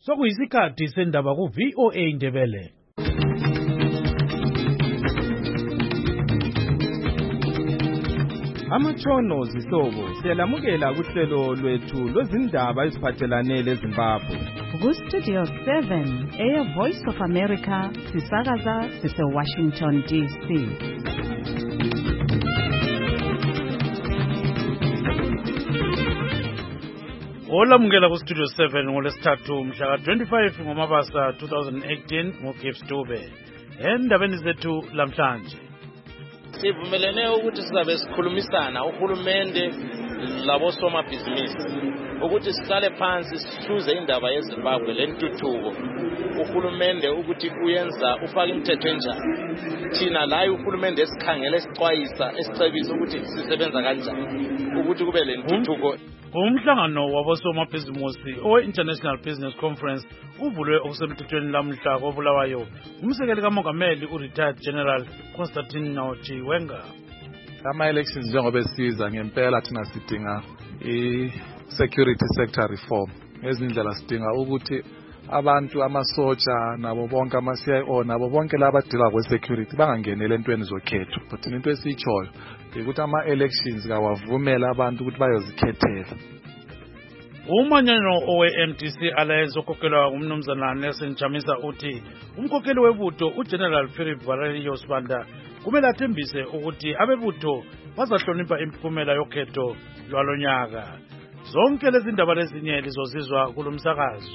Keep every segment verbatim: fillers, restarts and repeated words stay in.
Sokuyisikhathi sendaba ku V O A Ndebele. Amatshono zihlobo siyalamukela kuhlelo lwethu lwezindaba eziphathelane leZimbabwe. Ku Studio seven, Air Voice of America, sisakaza sise Washington D C. Olamukela ku Studio seven ngolesithathu mhla twenty-five ngoMabasa twenty eighteen ngoGibbs Dube. Endabeni zethu lamhlanje. Sivumelene ukuthi sizabe sikhulumisana uhulumende labosomabhizinisi ukuthi sihlale phansi sihluze indaba yeZimbabwe lentuthuko. Uhulumende ukuthi uyenza ufaka imithetho enjani. Thina la uhulumende esikhangele sicwayisa esicebisa ukuthi sisebenza kanjani ukuthi kube lentuthuko. Umhlangano wabosomabhizinisi owe-International Business Conference uvulwe okusemthethweni lamhla koBulawayo umsekeli kamongameli u-Retired General Constantine Chiwenga. Ama-elections njengoba esiza ngempela thina sidinga i-security sector reform. Ngezindlela sidinga ukuthi abantu amasoja nabo bonke ama-C I O nabo bonke laba abadila kwe-security bangangenele entweni zokhetho. But into esiyichoyo ukuthi ama-elections kawavumela abantu ukuthi bayozikhethela. Umanyano owe-M D C Alliance okhokelwa umnumzana Nelson Chamisa uthi umkhokheli webutho uGeneral Philip Valerio Sibanda kumele athembise ukuthi abebutho bazahlonipha imiphumela yokhetho lwalonyaka. Zonke lezi ndaba lezinye lizozizwa kulomsakazo.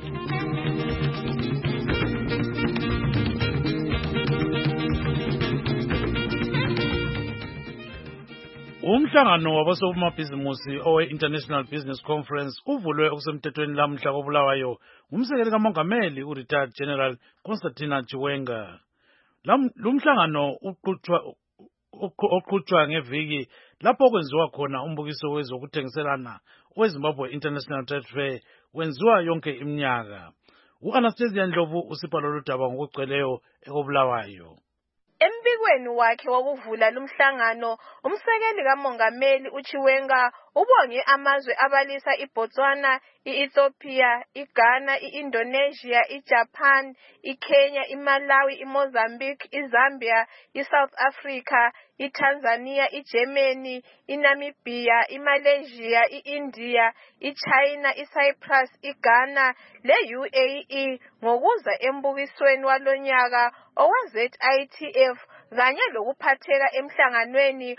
Umhlangano wabosomabhizinisi owe-International Business Conference uvulwe okusemthethweni lamhla koBulawayo umsekeli kamongameli u-Retired General Constantine Chiwenga. Lumhlangano uqhutshwa oqhutshwa ngeviki lapho kwenziwa khona umbukiso wezokuthengiselana weZimbabwe International Trade Fair wenziwa yonke iminyaka. U-Anastasia Ndlovu usipha lolu daba ngokugcweleyo ekoBulawayo. Embikweni wakhe wokuvula lumhlangano umsekeli kamongameli uChiwenga ubonge amazwe abalisa iBotswana, iEthiopia, iGhana, iIndonesia, iJapan, iKenya, iMalawi, iMozambique, iZambia, iSouth Africa, iTanzania, iGermany, iNamibia, iMalaysia, iIndia, iChina, iCyprus, iGhana le-U A E ngokuza embukisweni walonyaka owe-Z I T F kanye lokuphatheka emhlanganweni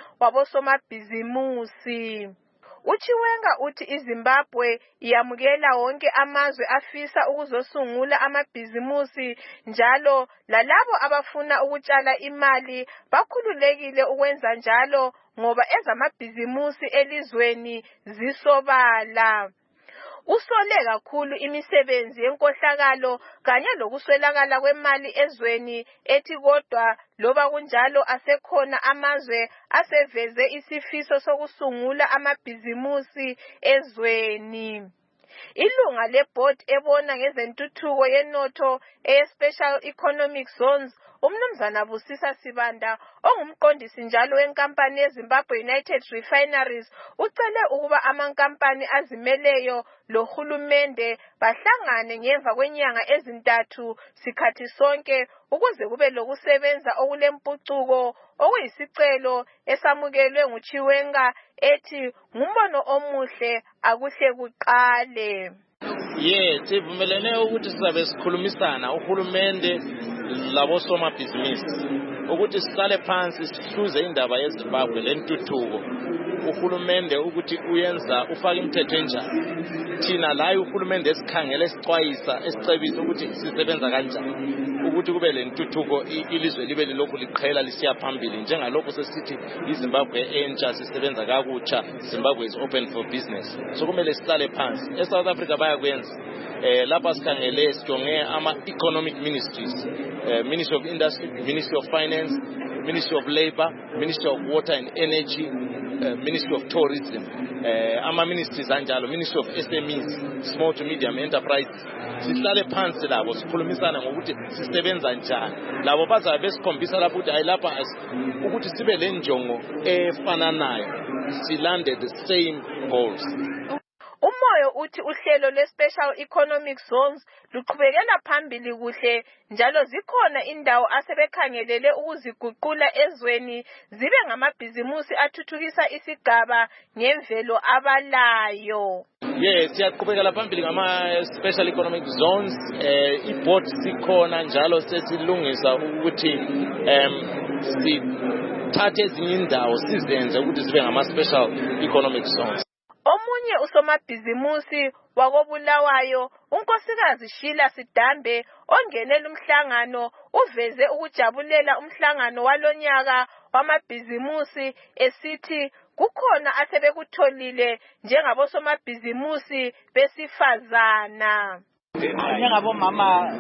wabosomabhizimusi. Uchiwenga uthi iZimbabwe iyamukela wonke amazwe afisa ukuzosungula amabhizimusi njalo lalabo abafuna ukutshala imali bakhululekile ukwenza njalo ngoba ezamabhizimusi elizweni zisobala. Usole kakhulu imisebenzi yenkohlakalo kanye lokuswelakala kwemali ezweni ethi kodwa loba kunjalo asekhona amazwe aseveze isifiso sokusungula amabhizimusi ezweni. Ilunga lebhodi ebona ngezentuthuko yenotho e-Special Economic Zones umnumzana Busisa Sibanda ongumqondisi njalo wenkampani yeZimbabwe United Refineries ucele ukuba amankampani azimeleyo lohulumende bahlangane ngemva kwenyanga ezintathu sikhathi sonke ukuze kube lokusebenza okulempucuko okuyisicelo esamukelwe nguChiwenga ethi ngumbono omuhle akuhle kuqale. Ye sivumelene ukuthi sizabe sikhulumisana uhulumende labosomabhizinisi ukuthi sihlale phansi sihluze indaba yeZimbabwe lentuthuko. Uhulumende ukuthi uyenza ufaka imithetho enjani. Thina la uhulumende esikhangele sicwayisa esicebisa ukuthi sisebenza kanjani ukuthi kube lentuthuko ilizwe libe lilokhu liqhela lisiya phambili njengalokho sesithi iZimbabwe entsha sisebenza kakutsha. Zimbabwe is open for business. So kumele sihlale phansi. eSouth Africa bayakwenza eh lapha sikhangele sijonge ama economic ministries, eh, Ministry of Industry, Ministry of Finance, Ministry of Labor, Ministry of Water and Energy, uh, Ministry of Tourism, uh, ama ministries anjalo, Ministry of S M Es, Small to Medium Enterprises. Sihlale phansi labo sikhulumisana ngokuthi sisebenza njani. Labo bazabe besikhombisa lapho ukuthi ayilapha ukuthi sibe lenjongo efananayo, silande the same goals. Umoyo uthi uhlelo lwe-Special Economic Zones luqhubekela phambili kuhle njalo zikhona indawo asebekhangelele ukuziguqula ezweni zibe ngamabhizimusi athuthukisa isigaba ngemvelo abalayo. Yes, siyaqhubekela phambili ngama-Special Economic Zones. Eh, i-board sikhona njalo sesilungisa ukuthi um sithathe ezinye indawo sizenze ukuthi zibe ngama-Special Economic Zones. Omunye usomabhizimusi wakobulawayo unkosikazi Sheila Sidambe ongenela umhlangano uveze ukujabulela umhlangano walonyaka wamabhizimusi esithi kukhona asebekutholile njengabosomabhizimusi besifazana. Njengabomama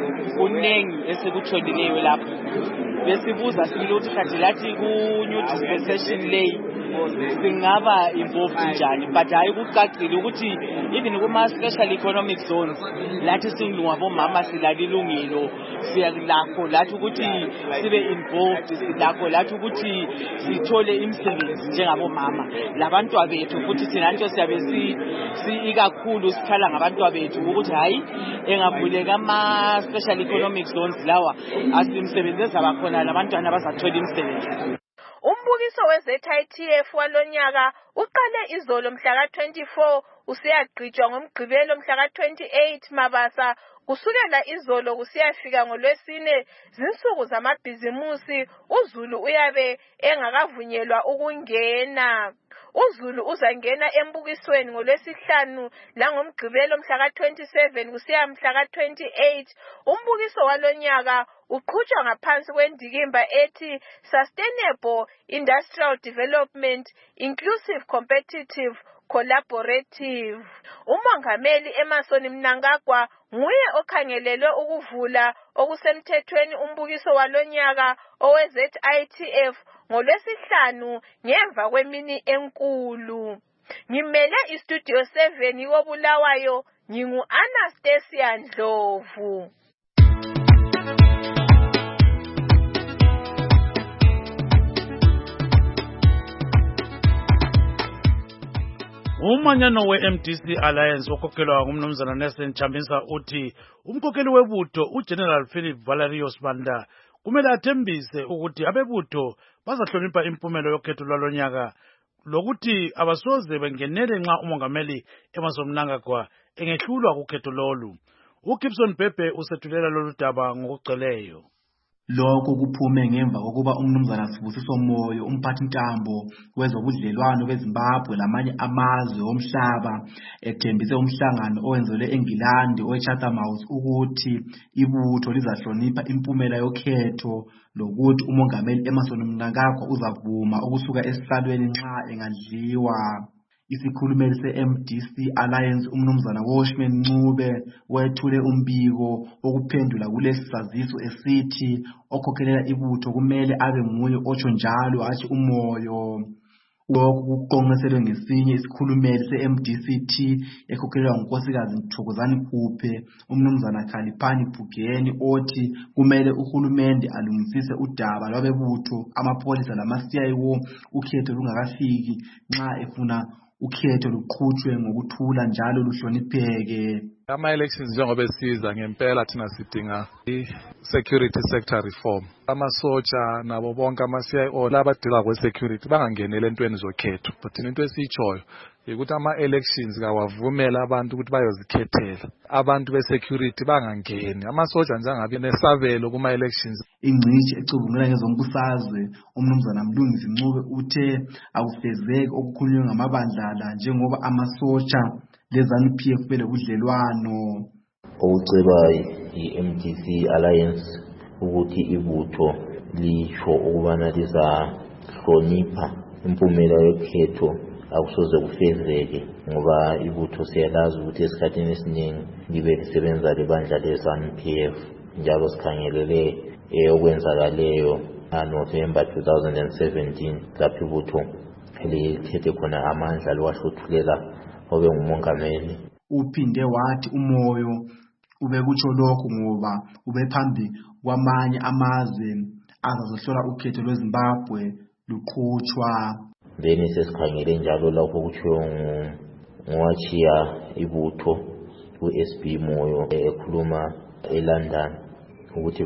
kunengi esekutholile lapho. Besibuza silokuthi kanti lathi ku new dispensation lay singaba involved njani, but hayi kucacile ukuthi even kuma special economic zones lathi singabomama silalilungelo siyalakho lathi ukuthi sibe involved silakho lathi ukuthi sithole imisebenzi njengabomama labantwa bethu futhi thina nje siyabe si ikakhulu sikhala ngabantwa bethu ukuthi hayi engavuleka ama special economic zones lawa asimsebenzisa bakhona labantwana bazathola imisebenzi. Umbukiso we-Z I T F walonyaka uqale izolo mhla ka twenty-four usiyagqitshwa ngomgqibelo mhla ka twenty-eight Mabasa kusukela izolo kusiyafika ngolwesine zinsuku zamabhizimusi uZulu uyabe engakavunyelwa ukungena. uZulu uzangena embukisweni ngolwesihlanu langomgqibelo mhla ka twenty-seven kusiya mhla ka twenty-eight. Umbukiso walonyaka uqhutshwa ngaphansi kwendikimba ethi Sustainable Industrial Development Inclusive Competitive Collaborative. Umongameli Emmerson Mnangagwa nguye okhangelelwe ukuvula okusemthethweni umbukiso walonyaka owe-Z I T F ngolwesihlanu ngemva kwemini enkulu. Ngimele istudio seven yobulawayo ngingu Anastasia Ndlovu. Umanyano we-M D C Alliance okhokelwa ngumnumzana Nelson Chamisa uthi umkhokheli webutho uGeneral Philip Valerio Sibanda kumele athembise ukuthi abebutho bazahlonipha impumelo yokhetho lwalonyaka lokuthi abasoze bengenele nxa umongameli Emmerson Mnangagwa engehlulwa kukhetho lolu. uGibson Bhebhe usethulela lolu daba ngokugcweleyo. Lokho kuphume ngemva kokuba umnumzana Sibusiso Moyo umphathi ntambo wezobudlelwano beZimbabwe lamanye amazwe omhlaba ethembise umhlangano owenzelwe eNgilandi oweChatham House ukuthi ibutho lizahlonipha impumela yokhetho lokuthi umongameli Emmerson Mnangagwa uzavuma ukusuka esihlalweni nxa engadliwa. Isikhulumeli se-M D C Alliance umnumzana Washman Ncube wethule umbiko okuphendula kulesi saziso esithi okhokhelela ibutho kumele abe nguye otsho njalo athi umoyo. Lokhu kuqonqeselwe ngesinye isikhulumeli se-M D C T ekhokhelwa ngunkosikazi Thokozani Phuphe umnumzana Khaliphani Phugeni othi kumele uhulumende alungisise udaba lwabebutho amapholisa lama-C I O ukhetho lungakafiki nxa efuna ukhetho luqhutshwe ngokuthula njalo luhlonipheke. Ama-elections njengoba esiza ngempela thina sidinga i-security sector reform. Amasotsha nabo bonke ama-C I O labadila kwe-security bangangenele entweni zokhetho. But thina into esiyitshoyo ukuthi ama-elections kawavumela abantu ukuthi bayozikhethela. Abantu be-security bangangeni. Amasotsha njengabe nesabelo kuma-elections. Ingcishi ecubungela ngezombusazwe umnumzana Mlungisi Ncube uthe akufezeki okukhulunywe ngamabandlala njengoba amasotsha lezanu P F belobudlelwano. Okuceba i-M D C Alliance ukuthi ibutho lisho ukubana lizahlonipha impumela yokhetho akusoze kufezeke ngoba ibutho siyalazi ukuthi esikhathini esiningi libe lisebenza lebandla lezanu P F njalo sikhangelele eyokwenzakaleyo November two thousand seventeen lapho ibutho lithethe khona amandla liwahluthulela obe ngumongameli. Uphinde wathi umoyo ubekutsho lokho ngoba ubephambi kwamanye amazwe azazohlola ukhetho lweZimbabwe luqhutshwa. Then sesikhangele njalo lapho kutshiwo ngowachiya ibutho u-S B Moyo ekhuluma eLondon ukuthi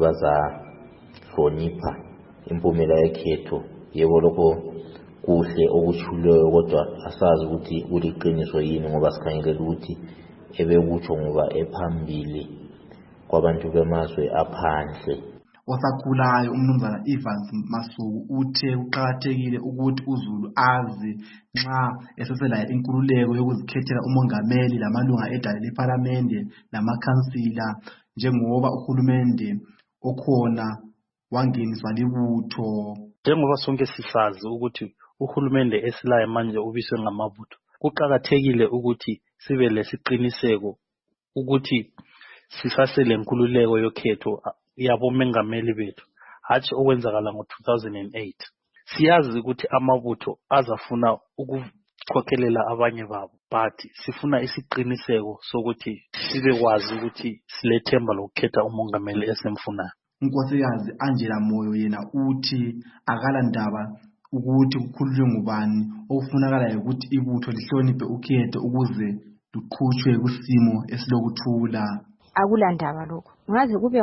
bazahlonipha impumela yekhetho. Yebo lokho kuhle okuchuleyo, kodwa asazi ukuthi kuliqiniso yini ngoba sikhangelela ukuthi ebekutsho ngoba ephambili kwabantu bemazwe aphandle. Osakhulayo umnumzana Evans Masuku uthe uqhakathekile ukuthi uZulu azi nxa eseselayo inkululeko yokuzikhethela umongameli lamalunga edale leParlamente namakhansila, njengoba uhulumende okhona wangeniswa libutho. Njengoba sonke sisazi ukuthi uhulumende esilayo manje ubiswe ngamabutho, kuqhakathekile ukuthi sibe lesiqiniseko ukuthi sisasele inkululeko yokhetho yabo mengameli bethu, hatshi okwenzakala ngo two thousand eight. Siyazi ukuthi amabutho azafuna ukukhokhelela abanye babo, but sifuna isiqiniseko sokuthi sibe kwazi ukuthi silethemba lokukhetha umongameli esemfunayo. Unkosikazi Angela Moyo yena uthi akala ndaba ukuthi kukhulunywe ngubani, okufunakala ukuthi ibutho lihloniphe ukhetho ukuze luqhutshwe kusimo esilokuthula. Akulandaba lokho. Ngaze kube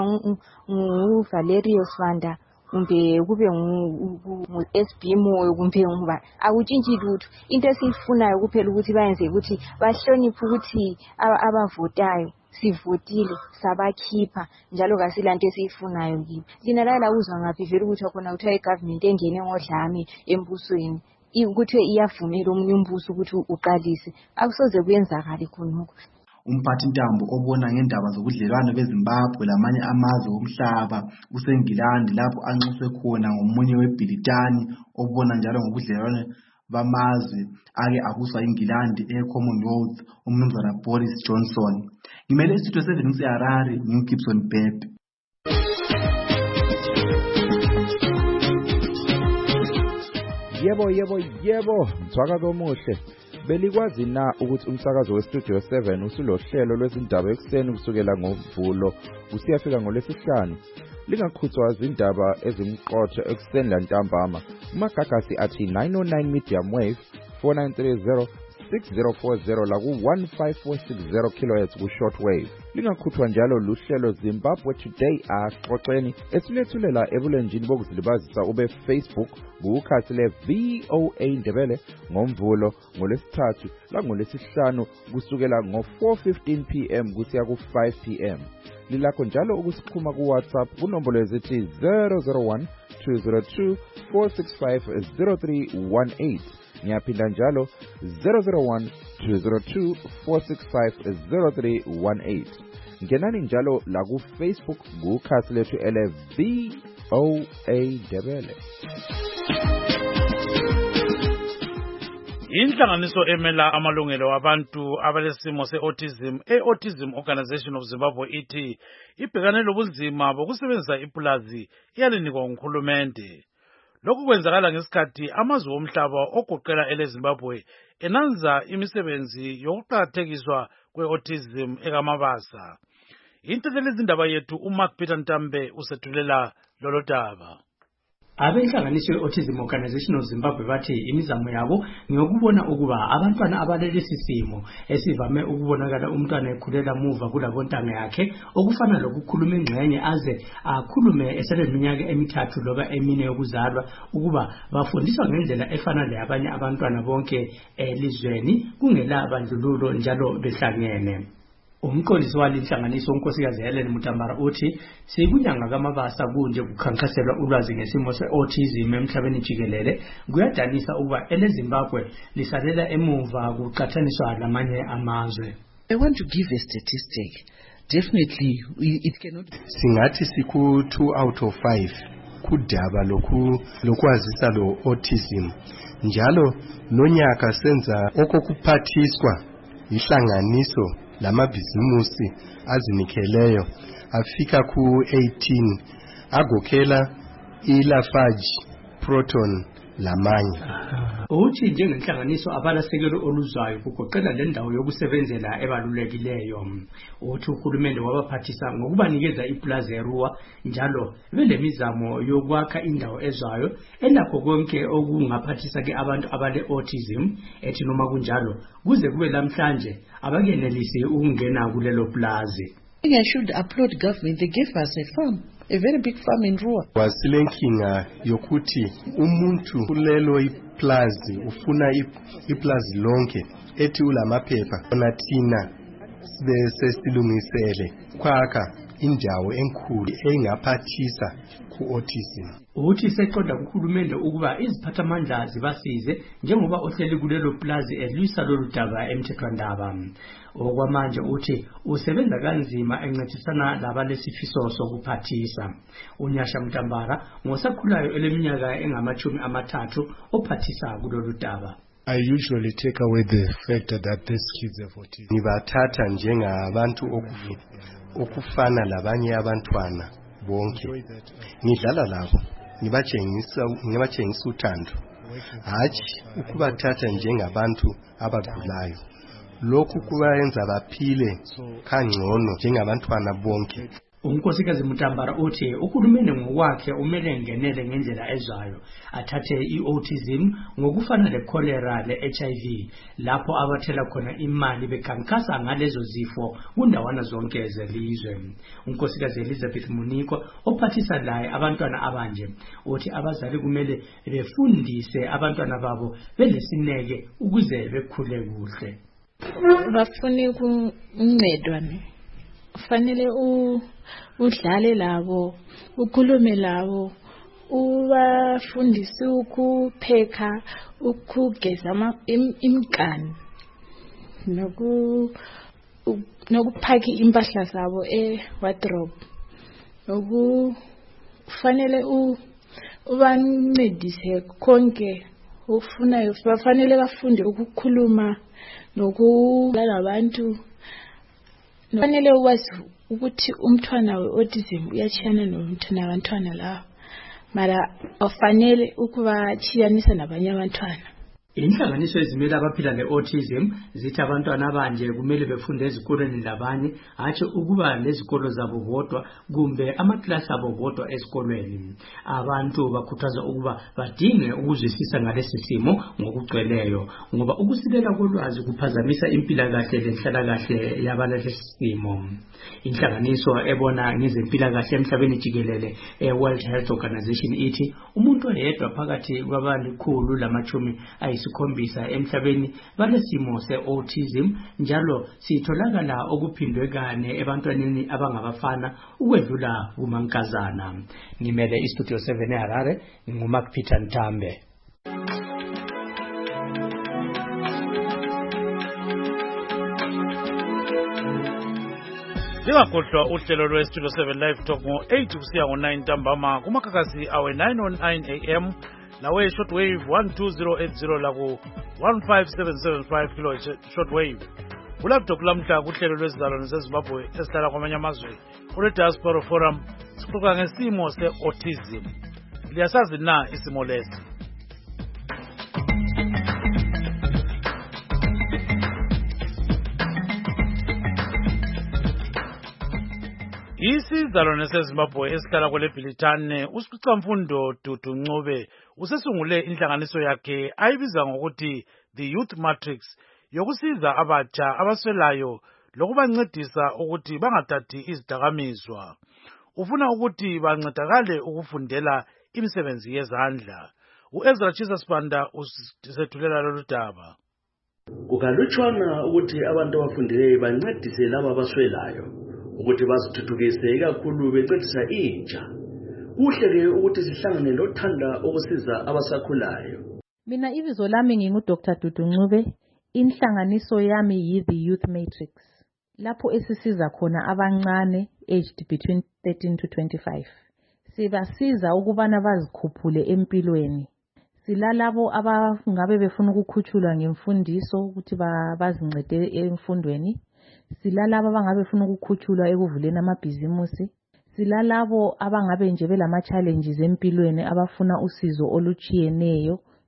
ngu Valerio Swanda kumbe kube ngu S B Moyo kumbe ngubani, akutshintshi lutho. Into esifunayo kuphela ukuthi bayenze ukuthi bahloniphe ukuthi abavotayo sivotile sabakhipha, njalo kasilanto esiyifunayo kibo. Lina la uzwa ngaphi vele ukuthi khona uthiwa igovernment engene ngodlame embusweni ukuthi iyavumela omunye umbuso ukuthi uqalise. Akusoze kuyenzakala khonokho. Umphathintambo obona ngendaba zobudlelwano beZimbabwe lamanye amazwe omhlaba useNgilandi lapho anxuswe khona ngomunye weBhilitani obona njalo ngobudlelwano bamazwe ake abuswa iNgilandi eCommonwealth, umnumzana Boris Johnson. Ngimele isitudio seven eHarare, ngiGibson Bebe. Yebo yebo yebo, mthwakazo omuhle. Belikwazi na ukuthi umsakazo weStudio seven usulohlelo lwezindaba ekseni kusukela ngoMvulo usiyafika ngolwesihlanu? Lingakhuthwa izindaba ezimqotho ekseni lantambama. Magagasi athi nine oh nine medium wave four nine three zero six zero four zero la ku one five four six zero kilohertz ku shortwave. Lingakhuthwa njalo luhlelo Zimbabwe Today axoxeni esilethulela ebulenjini bokuzilibazisa ube Facebook bukhasi le V O A Ndebele ngoMvulo ngolesithathu la ngolesihlanu kusukela ngo four fifteen p m kusiya ku five p m. Lilakho njalo ukusikhuma ku WhatsApp kunombolo ezithi zero zero one two zero two four six five zero three one eight. Ngiyaphinda njalo zero zero one two zero two four six five zero three one eight. Ngenani njalo la ku Facebook kukhasi lethu ele V O A Ndebele. Inhlanganiso emela amalungelo abantu abalesimo se-autism e-Autism Organization of Zimbabwe ithi ibhekane lobunzima bokusebenzisa ipulazi iyalinikwa nguhulumende. Lokhu kwenzakala ngesikhathi amazwe omhlaba ogoqela eleZimbabwe enanza imisebenzi yokuqakathekiswa kwe-autism ekamabasa. Intethelezi izindaba yethu uMark Peter Ntambe usethulela lolo daba. Abenhlanganiso ye-Autism Organization of Zimbabwe bathi imizamo yabo ngiyokubona ukuba abantwana abalelesi simo esivame ukubonakala umntwana ekhulela muva kulabontanga yakhe okufana lokukhuluma ingxenye aze akhulume eseleminyaka emithathu loba emine yokuzalwa ukuba bafundiswa ngendlela efana leyabanye abantwana bonke elizweni kungela bandlululo njalo behlangene. Umqondisi walinhlanganiso unkosikazi Helen Mutambara uthi sikunyanga kamabasa kunje kukhankaselwa ulwazi ngesimo se-autism emhlabeni jikelele kuyadanisa ukuba eleZimbabwe lisalela emuva kuqhathaniswa lamanye amazwe. I want to give a statistic. Definitely it cannot. Singathi siku two out of five kudaba lokhu lokwazisa lo autism. Njalo nonyaka senza okokuphathiswa ihlanganiso lamabhizimusi azinikeleyo afika ku eighteen agokhela iLafarge, Proton lamanye. Uthi njengenhlanganiso abalasekelo oluzwayo kugoqela le ndawo yokusebenzela ebalulekileyo. Uthi uhulumende wabaphathisa ngokubanikeza iplaza eRua njalo belemizamo yokwakha indawo ezwayo enakho konke okungaphathisa ke abantu abale autism. Ethi noma kunjalo kuze kube lamhlanje abakenelisi ukungena kulelo plaza. I should applaud government. They gave us a farm, a very big farm in Rua. Wasilenkinga yokuthi umuntu kulelo iplazi ufuna iplazi lonke ethi ulamaphepha ona thina bese silungisele kwakha indawo enkulu engaphathisa ku autism. Uthi seqonda kuhulumende ukuba iziphathamandla zibasize njengoba ohleli kulelo plaza elwisa lolu daba emthethwandaba. Okwamanje uthi usebenza kanzima encedisana labalesifiso sokuphathisa. Unyasha Mtambara ngosakhulayo eleminyaka engamachumi amathathu ophathisa kulolu daba. I usually take away the fact that these kids have autism. Nibathatha njengabantu okufana labanye abantwana bonke. Ngidlala labo, ngibatshengisa ngibatshengisa uthando. Hathi ukubathatha njengabantu abagulayo. Lokhu kubayenza baphile kangcono njengabantwana bonke. Unkosikazi Mutambara uthi uhulumende ngokwakhe umele ngenele ngendlela ezwayo athathe i-autism ngokufana le-cholera le-H I V lapho abathela khona imali bekhankasa ngalezo zifo kundawana zonke zelizwe. Unkosikazi Elizabeth Muniko ophathisa laye abantwana abanje uthi abazali kumele befundise abantwana babo belesineke ukuze bekhule kuhle. Bafuni ukuncedwa ne fanele u udlale labo ukhulume labo ubafundise ukupheka ukugeza imkani noku nokuphaka impahla zabo e-wardrobe ukufanele ubancedise konke ufunayo. Bafanele bafunde ukukhuluma nokulala abantu. Fanele wazi ukuthi umntwana we-autism uyachiyana nomntwana abantwana lawo mara afanele ukubachiyanisa nabanye abantwana. Inhlanganiso ezimele abaphila le-autism zithi abantwana abanje kumele befunde ezikolweni labanye hatshi ukuba lezikolo zabo bodwa kumbe amaklasi abo bodwa esikolweni. Abantu bakhuthaza ukuba badinge ukuzwisisa ngalesi simo ngokugcweleyo ngoba ukusilela kolwazi kuphazamisa impilakahle lenhlalakahle yabalesi simo. Inhlanganiso ebona ngezempilakahle emhlabeni jikelele e-World Health Organization ithi umuntu oyedwa phakathi kwabalikhulu lamachumi ayisikhombisa emhlabeni balesimo se-autism njalo sitholakala okuphindwe kane ebantwaneni abangabafana ukwedlula kumankazana. Ngimele iStudio seven eHarare nguMark Peter Ntambe. Lingakhohlwa uhlelo lwe-Studio seven Live Talk ngo-eight kusiya ngo-nine ntambama kumakhakhasi awe nine oh nine A M nawe shortwave one two zero eight zero laku one five seven seven five kilo shortwave. Kulaptop lamhla kuhlelo lwezizalwane zeZimbabwe esihlala kwamanye amazwe kule Diaspora Forum sixoxa ngesimo se-autism. Liyasazi na isimo lesi? Isizalwane seZimbabwe esihlala kwele Bhilitane uSicamfundo Dudu Ncube usesungule inhlanganiso yakhe ayibiza ngokuthi The Youth Matrix yokusiza abatsha abaswelayo lokubancedisa ukuthi bangathathi izidakamizwa. Ufuna ukuthi bancedakale ukufundela imisebenzi yezandla. uEzra Chisa Sibanda usethulela lolu daba. Kukalutshwana ukuthi abantu abafundileyo bancedise laba abaswelayo ukuthi bazithuthukise kakhulu bencedisa intsha. Kuhle ke ukuthi sihlangane lothanda ukusiza abasakhulayo. Mina ibizo lami ngingu Doctor Dudu Ncube, inhlanganiso yami yi The Youth Matrix. Lapho esisiza khona abancane aged between thirteen to twenty-five. Sibasiza ukubana bazikhuphule empilweni. Silalabo abangabe befuna ukukhuthulwa ngemfundiso ukuthi bazincede emfundweni. Silalabo abangabe befuna ukukhuthulwa ekuvuleni amabhizimusi. Silalabo abangabe nje belama challenges empilweni abafuna usizo oluchiyeneyo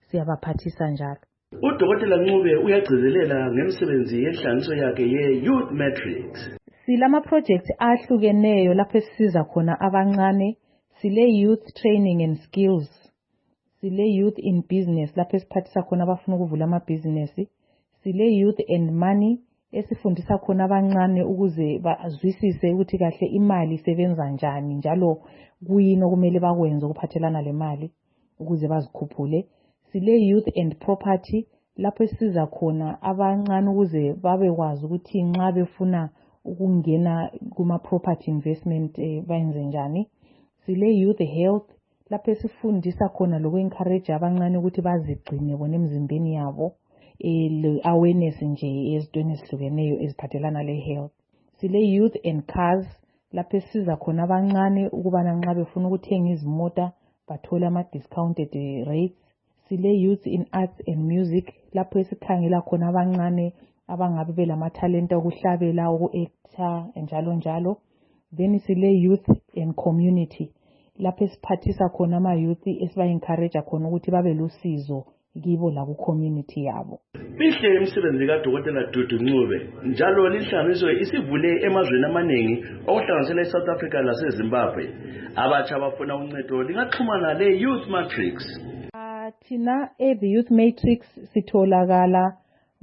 siyabaphathisa njalo. Udokotela Ncube uyagcizelela ngemisebenzi yenhlanganiso yakhe ye-Youth Matrix. Silama projects ahlukeneyo lapho esisiza khona abancane, sile youth training and skills, sile youth in business lapho esiphathisa khona abafuna ukuvula amabhizinesi, sile youth and money esifundisa khona abancane ukuze bazwisise ukuthi kahle imali isebenza njani njalo kuyini okumele bakwenze ukuphathelana le mali ukuze bazikhuphule. Sile youth and property lapho esisiza khona abancane ukuze babekwazi ukuthi nxa befuna ukungena kuma property investment eh, bayenze njani. Sile youth health lapho esifundisa khona lokhu encourage abancane ukuthi bazigcine bona emzimbeni yabo, le awareness nje ezintweni ezihlukeneyo eziphathelana le health. Sile youth and cars lapho esisiza khona abancane ukubana nxa befuna ukuthenga izimota bathole ama discounted rates. Sile youth in arts and music lapho esikhangela khona abancane abangabe belama talent okuhlabela, uku-actor njalo njalo. Then sile youth and community lapho esiphathisa khona ama youth esiba encourage khona ukuthi babe lusizo kibo la ku community yabo. Bihle imisebenzi kaDokotela Dudu Ncube njalo linhlanganiso isivule emazweni amaningi okuhlanganisela eSouth Africa laseZimbabwe. Abatsha abafuna uncedo lingaxhumana le Youth Matrix. Thina e the Youth Matrix sitholakala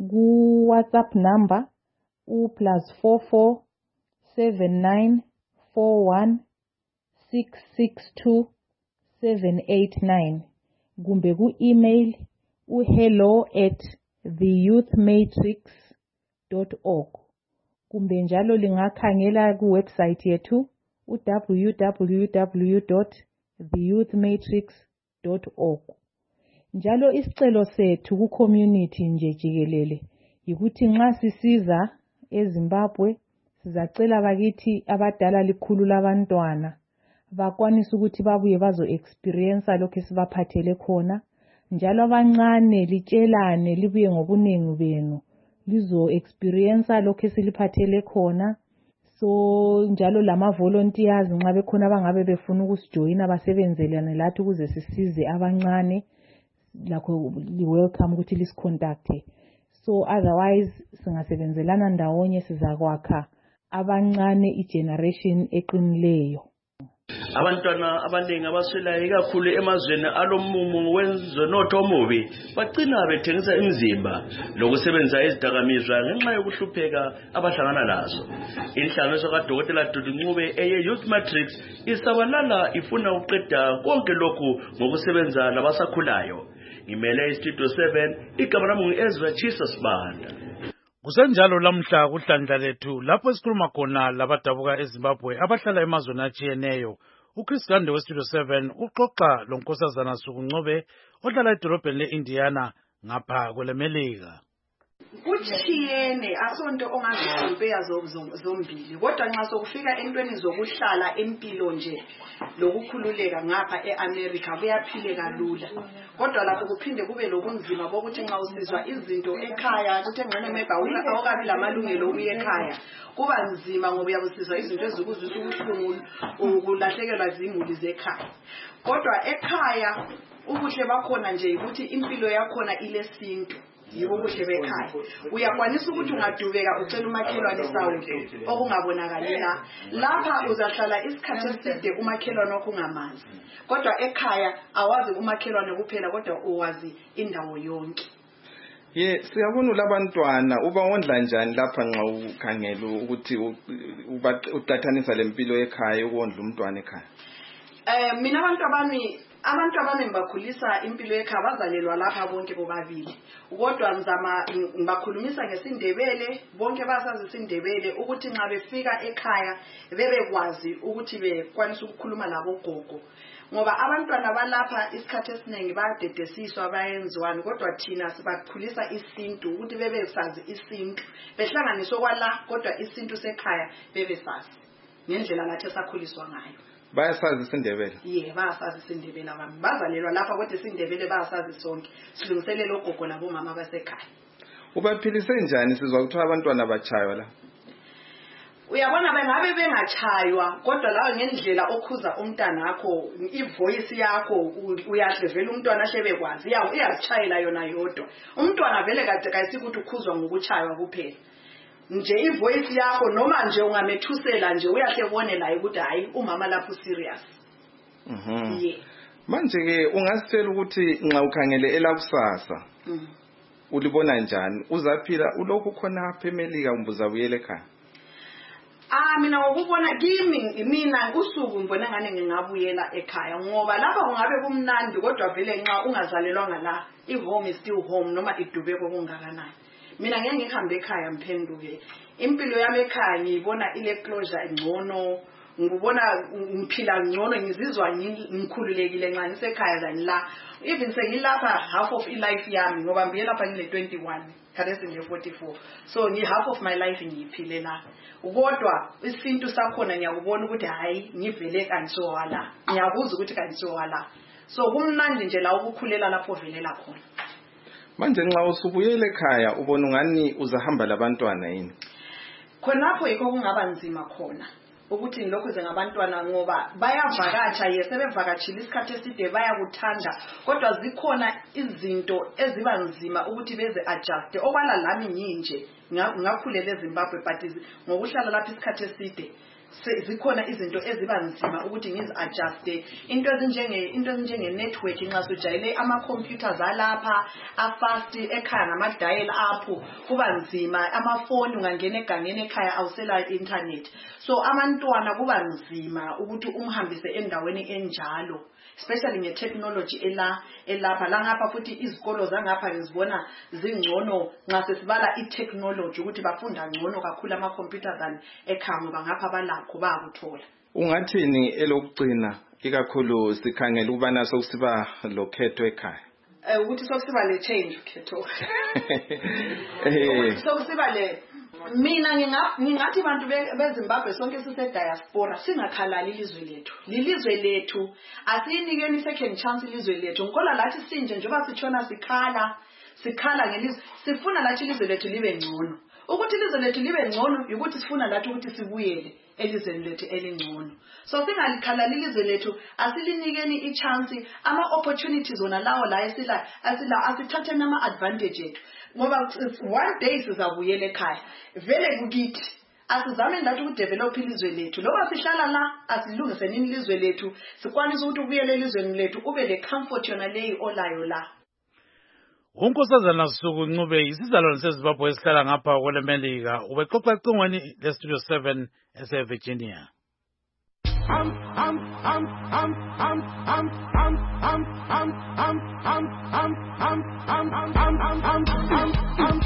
ku WhatsApp number u plus four four seven nine four one six six two seven eight nine, kumbe ku email u hello at the youth matrix dot org, kumbe njalo lingakhangela ku website yethu u w w w dot the youth matrix dot org. Njalo isicelo sethu ku community nje jikelele ukuthi nxa sisiza eZimbabwe sizacela bakithi abadala likhulu labantwana bakwanisa ukuthi babuye bazo experience lokho esibaphathele khona, njalo abancane litshelane libuye ngobunengi benu lizo experience lokho esiliphathele khona. So njalo lama volunteers nxa bekhona abangabe befuna ukusijoyina basebenzelane lathi ukuze sisize abancane lakho li welcome ukuthi lisicontacte. So otherwise singasebenzelana ndawonye sizakwakha abancane igeneration eqinileyo. Abantwana abaningi abaswelayo ikakhulu emazweni alomumo wenzonotho omubi bagcina bethengisa imizimba lokusebenza izidakamizwa ngenxa yokuhlupheka abahlangana lazo. Inhlanganiso kaDokotela Dudu Ncube eye Youth Matrix isabalala ifuna uqeda konke lokhu ngokusebenza labasakhulayo. Ngimele iStudio seven igama lami ngu-Ezra Jesus Banda. Kusenjalo lamhla kuhlandla lethu lapho esikhuluma khona labadabuka eZimbabwe abahlala emazweni atshiyeneyo. uChris Gande weStudio seven uxoxa lonkosazana Suku Ncube ohlala edolobheni leIndiana ngapha kwelemelika. Kuchiyene asonto ongazicompare zombili, kodwa nxa sokufika entweni zokuhlala empilo nje lokukhululeka ngapha eAmerica kuyaphileka lula, kodwa lapho kuphinde kube lobunzima bokuthi nxa usizwa izinto ekhaya kuthe ngene maybe awukabi lamalungelo ukuya ekhaya kuba nzima ngoba uyabusizwa izinto ezikuzwisa ubuhlungu ukulahlekelwa izimuli zekhaya. Kodwa ekhaya ubuhle bakhona nje ukuthi impilo yakhona ilesintu yibo buhle bekhaya. Uyakwanisa ukuthi ungadubeka ucela umakhelwane sawudo okungabonakalela lapha uzahlala isikhathi eside umakhelwane okungamazi, kodwa ekhaya awazi umakhelwane kuphela kodwa uwazi indawo yonke. Ye siyabona labantwana uba wondla njani lapha nxa ukhangela ukuthi uqathanisa lempilo ekhaya ukondla umntwana ekhaya? Eh mina abantu abami abantu abami bakhulisa impilo ekhaya bazalelwa lapha bonke bobabili, kodwa ngizama ngibakhulumisa ngesindebele bonke basazi isindebele ukuthi nxa befika ekhaya bebekwazi ukuthi bekwanisa ukukhuluma labo gogo, ngoba abantwana balapha isikhathi esiningi bayadedesiswa bayenziwani, kodwa thina sibakhulisa isintu ukuthi bebesazi isintu behlanganiswa kwala, kodwa isintu sekhaya bebesazi ngendlela lathi esakhuliswa ngayo. Bayasazi isindebele? Yeah, bayasazi isindebele abantu bazalelwa lapha kodwa isindebele bayasazi sonke, silungiselela ogogo labo mama basekhaya. Ubaphilise njani sizwa ukuthi abantwana bachaywa la? uyabona bengabe bengachaywa kodwa lawo ngendlela okhuza umntana wakho ivoice yakho uyahle vele umntwana ahlebe kwazi yawo iyachayela yona yodwa umntwana vele kade kayisikuthi ukhuzwa ngokuchaywa kuphela nje ivoice yakho noma nje ungamethusela nje uyahle ubone la ukuthi hayi umama lapho serious. Mhm. Yeah. Manje ke ungasitshela ukuthi nxa ukhangele elakusasa Mhm. ulibona njani uzaphila ulokhu khona apha eMelika umbuza buyele ekhaya? Ah mina ngokubona kimi mina usuku ngibona ngane ngingabuyela ekhaya ngoba lapha kungabe kumnandi kodwa vele nxa ungazalelwanga la ihome is still home noma idube kokungakanani. Mina ngeke ngihambe ekhaya mphenduke impilo yami ekhaya ngiyibona ile closure engcono ngibona ngiphila ngcono ngizizwa ngikhululekile nxa ngisekhaya la la even sengilapha half of life yami ngoba ngiye lapha ngine twenty-one kade singe forty-four so ngi half of my life ngiyiphile la kodwa isintu sakhona ngiyakubona ukuthi hayi ngivele kanso wala ngiyabuza ukuthi kanso wala so kumnandi nje la ukukhulela lapho velela khona. Manje nxa usubuyele ekhaya ubona ngani uzahamba labantwana yini? Khonapho yikho kungaba nzima khona ukuthi ngilokho zengabantwana ngoba bayavakatsha yesebevakatshila isikhathi eside bayakuthanda kodwa zikhona izinto eziba nzima ukuthi beze adjust okwala lami nginje ngakhulela eZimbabwe but ngokuhlala lapha isikhathi eside zikhona izinto eziba nzima ukuthi ngizi adjust into ezinjenge into ezinjenge network nxa sujayele ama computers alapha a fast ekhaya nama dial up kuba nzima amafoni ungangena egangeni ekhaya awusela internet so abantwana kuba nzima ukuthi umhambise endaweni enjalo especially nge technology ela elapha la ngapha futhi izikolo zangapha ngizibona zingcono nxa sesibala I technology ukuthi bafunda ngcono kakhulu ama computers ani ekhaya ngoba ngapha balakho bakuthola. Ungathini elokugcina ikakhulu sikhangela ukubana sokusiba lokhetho ekhaya? Eh ukuthi sokusiba le change khetho. Eh sokusiba le mina ngingathi abantu beZimbabwe sonke sise diaspora singakhalali ilizwe lethu lilizwe lethu asiyinikeni second chance ilizwe lethu ngikola lathi sinje njengoba sitshona sikhala sikhala ngelizwe sifuna lathi ilizwe lethu libe ngcono ukuthi ilizwe lethu libe ngcono ukuthi sifuna lathi ukuthi sibuyele elizweni lethu elingcono so singalikhalali ilizwe lethu asilinikeni ichance ama opportunities ona lawo la esila asila asithathe nama advantage ethu ngoba one day sizabuyela ekhaya vele kukithi asizame ndathi ukudevelop ilizwe lethu loba sihlala la asilungise nini ilizwe lethu sikwanisa ukuthi ubuyele elizweni lethu ube le comfort yona leyi olayo la. Unkosazana Suku Ncube isizalwane seZimbabwe esihlala ngapha kweleMelika ubexoxa ecingweni leStudio seven eseVirginia. I'm I'm I'm I'm I'm I'm I'm I'm I'm I'm I'm I'm I'm I'm I'm I'm I'm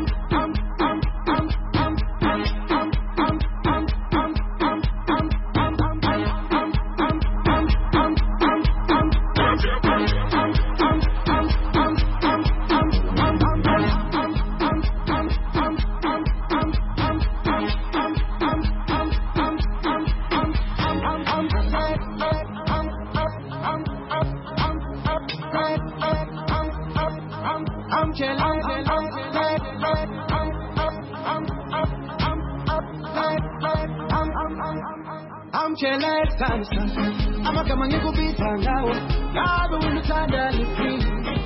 Amakama ngikubitha ngawo ngabe unuthanda liphini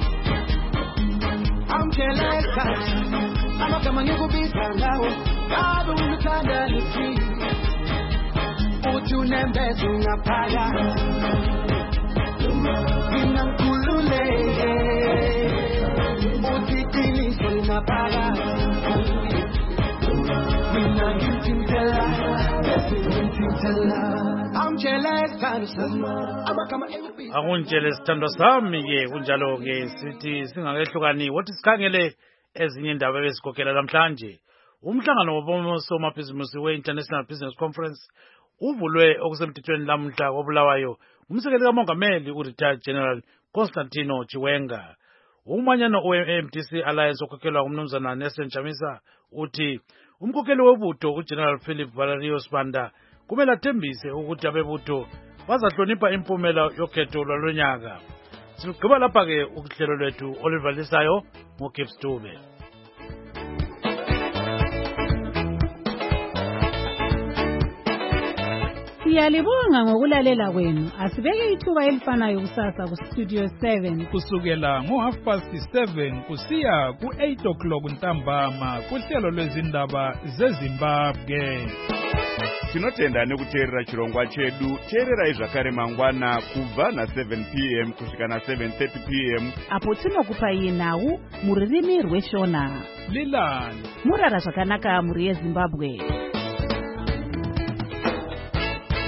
amtheleka amakama ngikubitha ngawo ngabe unuthanda liphini uthi unembeza ungaphaka mina ngikhululeke uthi qiniso lingaphaka mina ngithintela ngithintela Akunjele sithandwa sami ke kunjalo ke sithi singakehlukani wathi sikhangele ezinye indaba ebesikhokhela namhlanje umhlangano wabosomabhizinisi we-International Business Conference uvulwe okusemthethweni lamhla koBulawayo umsekeli kamongameli u-Retired General Constantino Chiwenga. Umanyano we-M D C Alliance okhokhelwa ngumnumzana Nelson Chamisa uthi umkhokheli webutho uGeneral Philip Valerio Sibanda kumele athembise ukuthi abebutho bazahlonipha impumela yokhetho lwalonyaka. Sigqiba lapha ke ukuhlelo lwethu oluvalisayo ngoGibbs Dube. Siyalibonga ngokulalela kwenu. Asibeke ithuba elifanayo kusasa ku Studio seven kusukela ngo half past seven kusiya ku eight o'clock ntambama kuhlelo lwezindaba zeZimbabwe. Tinotenda nekuteerera chirongwa chedu. Teererai zvakare mangwana kubva na seven p m kusvika na seven thirty p m apo tinokupai nhau muririmi rweshona. Lilani murara zvakanaka muri yeZimbabwe.